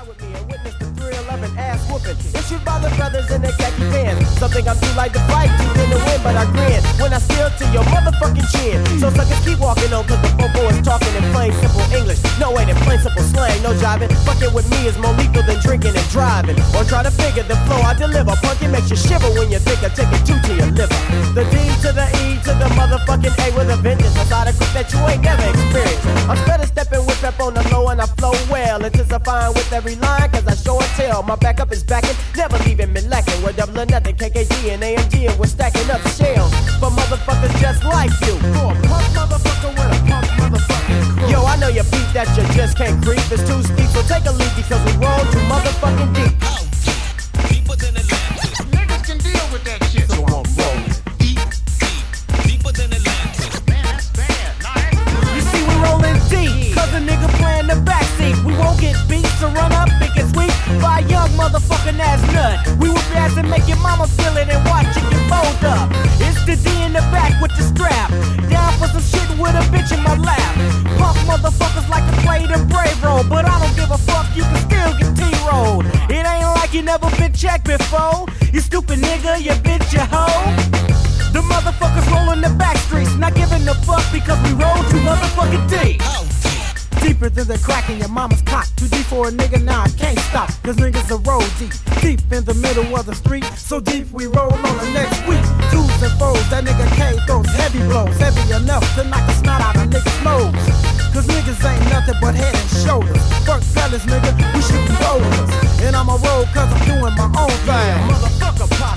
ride with me and witness the thrill of an ass whooping issued by the brothers in their khaki pants. Something I'm too light to fight, too thin to win, but I grin when I steal to your motherfucking chin. So suckers keep walking on, cause the popo is talking in plain simple English. No way in plain simple slang, no jiving. Fucking with me is more lethal than drinking and driving. Or try to figure the flow I deliver. Punk, it makes you shiver when you think I take it two to your liver. The D to the E to the motherfucking A with a vengeance. I got a grip that you ain't never experienced. I'm better stepping with pep on the low and I flow well. Intensifying with every line, cause I show and tell. My backup is backing, never leaving me lacking. We're double or nothing, KKG and AMG, and we're stacking up shells for motherfuckers just like you. For a punk motherfucker with a punk motherfucking crew. Yo, I know your beat that you just can't creep. It's too steep, so take a leap because we roll too motherfucking deep. Deeper than Atlantis. Niggas can deal with that shit. So I'm rolling deeper than Atlantis. Man, that's bad. Nah, that's You see, we rolling deep, cause a nigga playing the backseat. We won't get beat, so run up, big and sweet by a young motherfucking ass nut. We will blast and make your mama feel it and watch it get fold up. It's the D in the back with the strap, down for some shit with a bitch in my lap. Punk motherfuckers like to play the brave role, but I don't give a fuck, you can still get T-rolled. It ain't like you never been checked before. You stupid nigga, you bitch, you hoe. The motherfuckers rolling the back streets, not giving a fuck because we roll too motherfucking deep. Deeper than the crack in your mama's cock. Too deep for a nigga, now I can't stop. Cause niggas are roll deep, deep in the middle of the street. So deep we roll on the next week. Twos and foes, that nigga K throws heavy blows. Heavy enough to knock the snot out of niggas' nose. Cause niggas ain't nothing but head and shoulders. Fuck fellas, nigga, we shootin' boulders. And I'ma roll cause I'm doing my own thing. Motherfucker pop.